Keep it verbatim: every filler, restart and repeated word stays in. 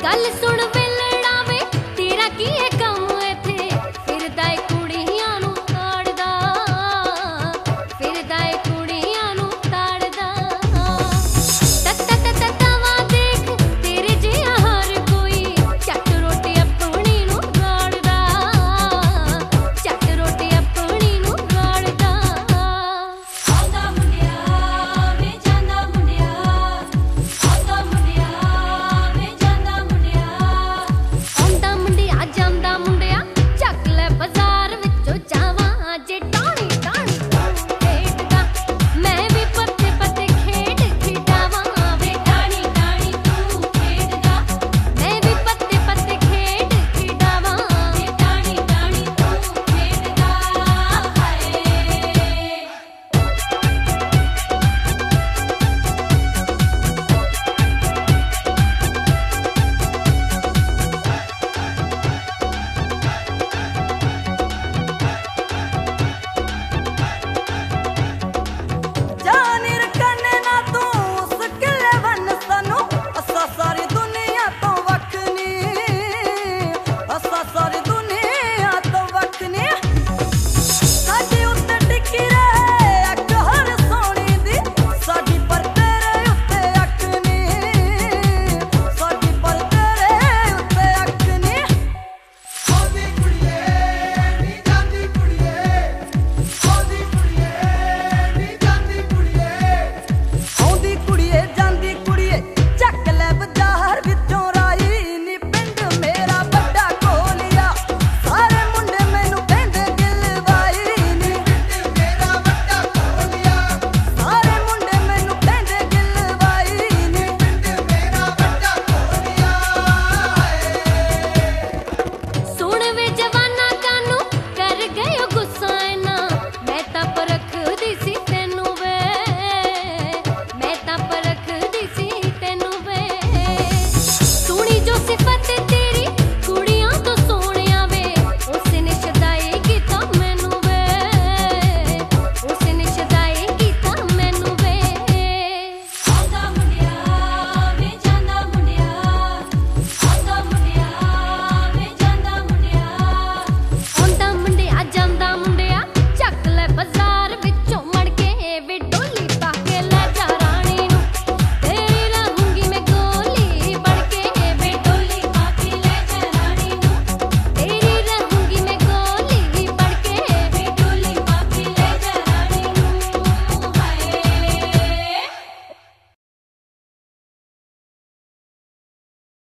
गल सुन वेलड़ा वे तेरा की है कम इथे फिरदा ए कुड़ियां नू ताड़दा फिरदा ए कुड़ियां नू ताड़दा तत्ता तत्ता तवा देख तेरे जिहा हर कोई झट रोटी अपनी नू गाड़दा झट रोटी अपनी नू गाड़दा आंदा मुंडिया वे जांदा मुंडिया आंदा मुंडिया वे जांदा मुंडिया आंदा मुंडिया जांदा मुंडिया ਚੱਕ ਲੈ ਬਾਜ਼ਾਰ ਵਿੱਚੋਂ ਜਾਵਾਂ ਜੇ ਟਾਣੀ ਟਾਣੀ ਖੇਡਦਾ ਮੈਂ ਵੀ ਪੱਤੇ ਪੱਤੇ ਖੇਡ ਖਿਡਾਵਾਂ ਵੇ ਟਾਣੀ ਟਾਣੀ ਤੂੰ ਖੇਡਦਾ ਮੈਂ ਵੀ ਪੱਤੇ ਪੱਤੇ ਖੇਡ ਖਿਡਾਵਾਂ ਵੇ ਟਾਣੀ ਟਾਣੀ ਤੂੰ ਖੇਡਦਾ ਹਾਏ जानी रखने ना तू उस किले वन सानू असा सारी दुनिया तो वखनी असा सारी दुनिया तो वखनी साडी उत्ते टिकी रहे अख हर सोनी दी साडी पर तेरे उत्ते अख नी साडी पर तेरे उत्ते अख नी आंदी कुड़िए नी जांदी कुड़िए आंदी कुड़िए नी जांदी कुड़िए ਆਉਂਦੀ ਕੁੜੀਏ ਜਾਂਦੀ ਕੁੜੀਏ ਚੱਕ ਲੈ ਬਾਜ਼ਾਰ ਵਿੱਚੋਂ ਰਾਈ ਨੀ ਪਿੰਡ ਮੇਰਾ ਵੱਡਾ ਕੋਲੀਆ ਸਾਰੇ ਮੁੰਡੇ ਮੈਨੂੰ ਕਹਿੰਦੇ ਗਿਲਵਾਈ ਨੀ ਪਿੰਡ ਮੇਰਾ ਵੱਡਾ ਕੋਲੀਆ ਸਾਰੇ ਮੁੰਡੇ ਮੈਨੂੰ ਕਹਿੰਦੇ ਗਿਲਵਾਈ ਨੀ ਪਿੰਡ ਮੇਰਾ ਵੱਡਾ ਕੋਲੀਆ ਸੁਣ ਵੇ ਜਵਾਨਾ ਕਾਨੂੰ ਕਰ ਗਇਓ ਗੁੱਸਾ ਇਨਾ ਮੈਂ ਤਾਂ ਪਰਖਦੀ ਸੀ ਤੈਨੂੰ ਵੇ ਮੈਂ ਤਾਂ ਪਰਖਦੀ ਸੀ ਤੈਨੂੰ ਵੇ ਸੁਣੀ ਜੋ ਸਿਫਤ